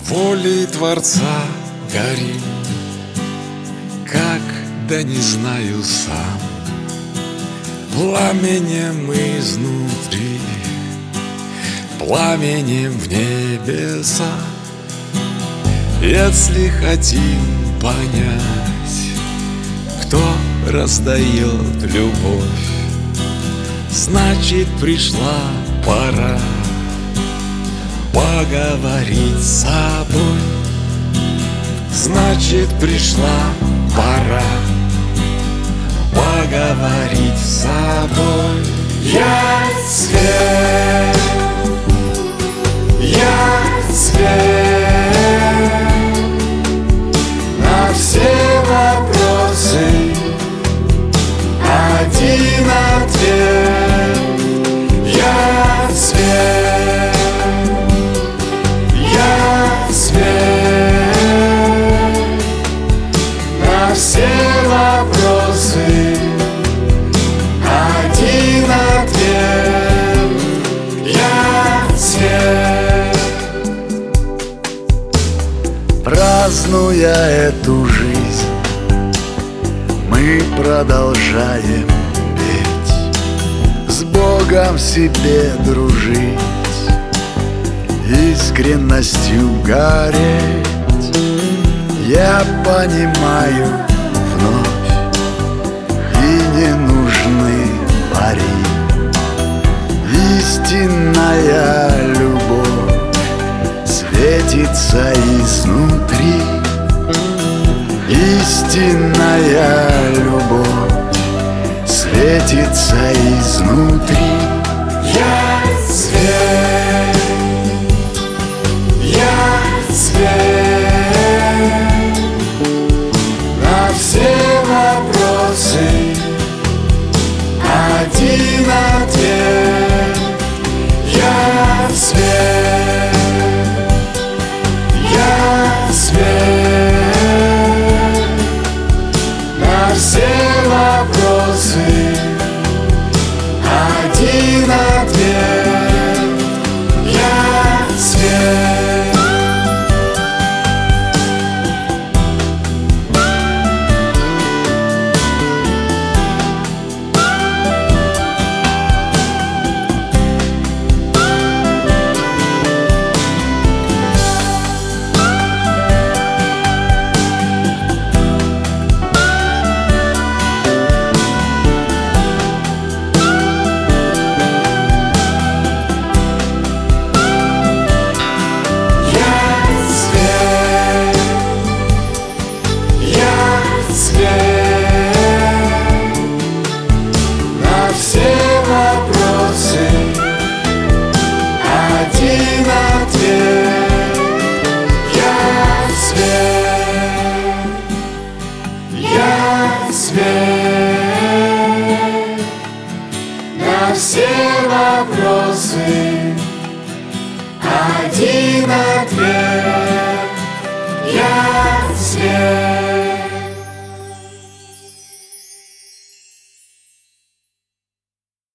волей Творца горим, как, да не знаю сам, пламенем изнутри, пламенем в небеса. Если хотим понять, кто раздает любовь, значит, пришла пора поговорить с собой. Значит, пришла пора поговорить с собой. Я свет, я свет, на все вопросы один ответ. Я свет, я свет, на все вопросы один ответ. Я свет. Празднуя эту жизнь, мы продолжаем петь, с Богом в себе дружить, искренностью гореть. Я понимаю вновь, и не нужны пари. Истинная любовь светится изнутри. Истинная любовь светится изнутри. Я свет, я свет, на все вопросы один ответ. Я свет, я свет, на все вопросы один ответ. Я свет. На все вопросы один ответ. Я свет, я свет, на все вопросы один ответ. Я свет.